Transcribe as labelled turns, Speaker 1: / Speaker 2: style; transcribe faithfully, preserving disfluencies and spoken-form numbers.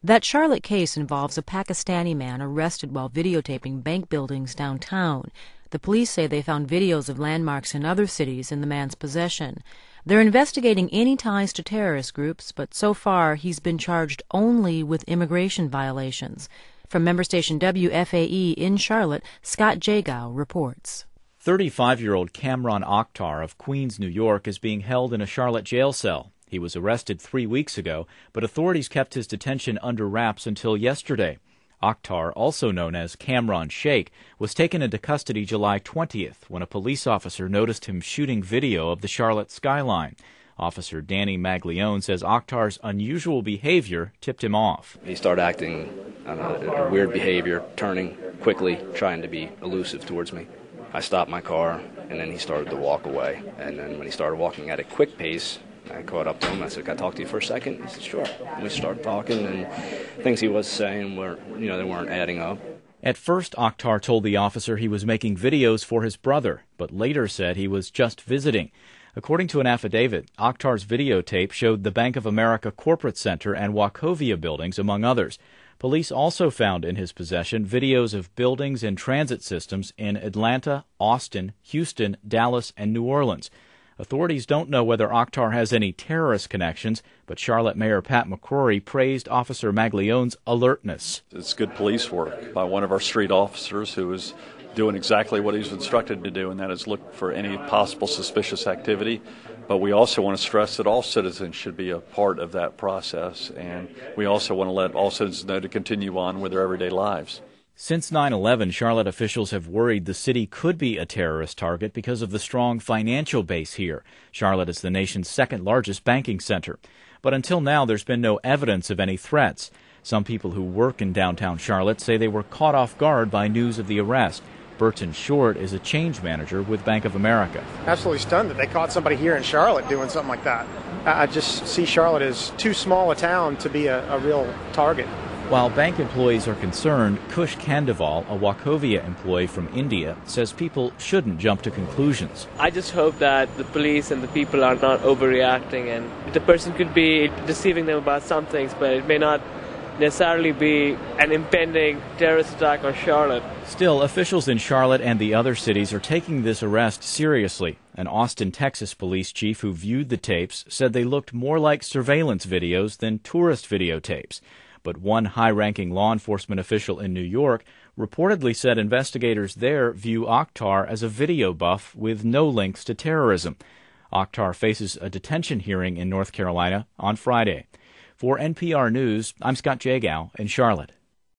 Speaker 1: That Charlotte case involves a Pakistani man arrested while videotaping bank buildings downtown. The police say they found videos of landmarks in other cities in the man's possession. They're investigating any ties to terrorist groups, but so far he's been charged only with immigration violations. From member station W F A E in Charlotte, Scott Jagow reports.
Speaker 2: thirty-five-year-old Kamran Akhtar of Queens, New York, is being held in a Charlotte jail cell. He was arrested three weeks ago, but authorities kept his detention under wraps until yesterday. Akhtar, also known as Kamran Sheikh, was taken into custody July twentieth when a police officer noticed him shooting video of the Charlotte skyline. Officer Danny Maglione says Akhtar's unusual behavior tipped him off.
Speaker 3: He started acting I don't know, weird behavior, turning quickly, trying to be elusive towards me. I stopped my car, and then he started to walk away. And then when he started walking at a quick pace, I caught up to him. I said, "Can I talk to you for a second?" He said, "Sure." And we started talking, and things he was saying were, you know, they weren't adding up.
Speaker 2: At first, Akhtar told the officer he was making videos for his brother, but later said he was just visiting. According to an affidavit, Akhtar's videotape showed the Bank of America Corporate Center and Wachovia buildings, among others. Police also found in his possession videos of buildings and transit systems in Atlanta, Austin, Houston, Dallas, and New Orleans. Authorities don't know whether Akhtar has any terrorist connections, but Charlotte Mayor Pat McCrory praised Officer Maglione's alertness.
Speaker 4: It's good police work by one of our street officers who is doing exactly what he's instructed to do, and that is look for any possible suspicious activity. But we also want to stress that all citizens should be a part of that process, and we also want to let all citizens know to continue on with their everyday lives.
Speaker 2: Since nine eleven, Charlotte officials have worried the city could be a terrorist target because of the strong financial base here. Charlotte is the nation's second largest banking center. But until now, there's been no evidence of any threats. Some people who work in downtown Charlotte say they were caught off guard by news of the arrest. Burton Short is a change manager with Bank of America.
Speaker 5: Absolutely stunned that they caught somebody here in Charlotte doing something like that. I just see Charlotte as too small a town to be a, a real target.
Speaker 2: While bank employees are concerned, Kush Kandival, a Wachovia employee from India, says people shouldn't jump to conclusions.
Speaker 6: I just hope that the police and the people are not overreacting, and the person could be deceiving them about some things, but it may not necessarily be an impending terrorist attack on Charlotte.
Speaker 2: Still, officials in Charlotte and the other cities are taking this arrest seriously. An Austin, Texas police chief who viewed the tapes said they looked more like surveillance videos than tourist videotapes. But one high-ranking law enforcement official in New York reportedly said investigators there view Akhtar as a video buff with no links to terrorism. Akhtar faces a detention hearing in North Carolina on Friday. For N P R News, I'm Scott Jagow in Charlotte.